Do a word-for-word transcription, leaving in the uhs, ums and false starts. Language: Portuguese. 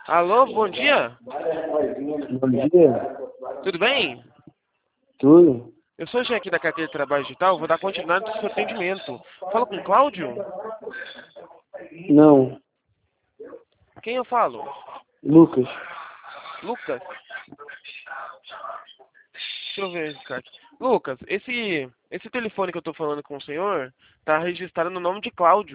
Alô, bom dia. Bom dia. Tudo bem? Tudo? Eu sou o Jean aqui da carteira de trabalho digital, vou dar continuidade do seu atendimento. Fala com o Cláudio? Não. Quem eu falo? Lucas. Lucas? Deixa eu ver, Ricardo. Lucas, esse, esse telefone que eu tô falando com o senhor tá registrado no nome de Cláudio.